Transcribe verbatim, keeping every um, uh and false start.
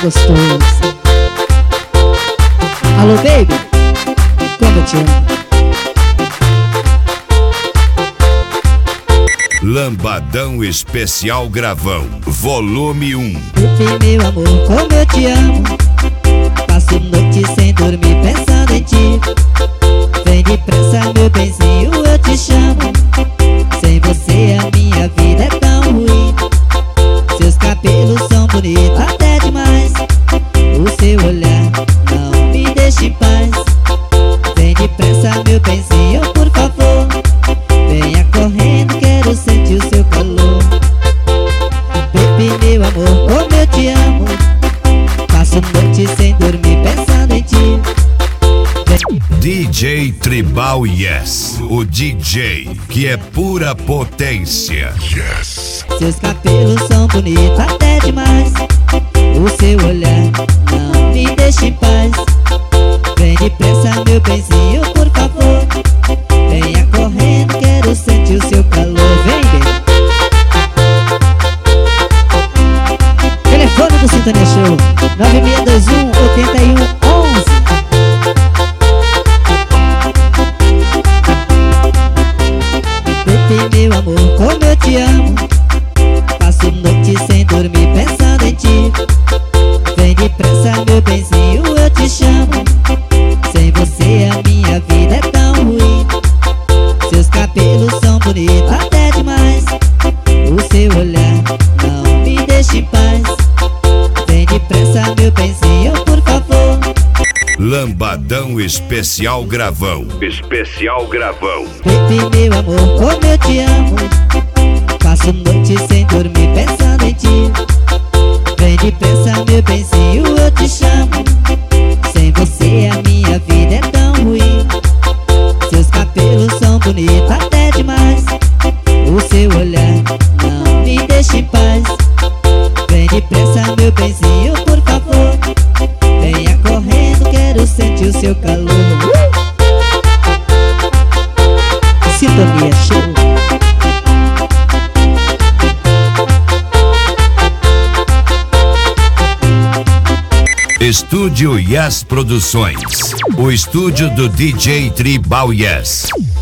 gostoso. Alô, baby, como eu te amo. Lambadão Especial Gravão, volume um. Baby, meu amor, como eu te amo. Passo noite sem dormir pensando em ti. Vem depressa, meu benzinho, eu te chamo. Sem você a minha vida é tão ruim. Seus cabelos são bonitos até demais. O seu olhar não me deixa em paz. Vem depressa, meu benzinho, por favor. Venha correndo, quero sentir o seu calor. Baby, meu amor, como eu te amo. Passo noite sem dormir pensando em ti. D J Tribal Yes, o D J que é pura potência. Yes. Seus cabelos são bonitos até demais. O seu olhar não me deixa em paz. Vem depressa, meu benzinho, por favor. Venha correndo, quero sentir o seu calor. Vem, vem. Telefone do Sintonia Show nove seis dois um, oito um um um. Baby, meu amor, como eu te amo. Passo noite sem dormir pensando em ti. Vem depressa, meu benzinho, eu te chamo. Sem você a minha vida é tão ruim. Seus cabelos são bonitos até demais. O seu olhar não me deixa em paz. Vem depressa, meu benzinho, por favor. Lambadão Especial Gravão, Especial Gravão. Baby, meu amor, como eu te amo. Passo noite sem dormir pensando em ti. Vem depressa, meu benzinho, eu te chamo. Sem você a minha vida é tão ruim. Seus cabelos são bonitos até demais. O seu olhar não me deixa em paz. Vem depressa, meu benzinho, por favor. Venha correndo, quero sentir o seu calor. Sintonia Show. Estúdio Yes Produções, o estúdio do D J Tribal Yes.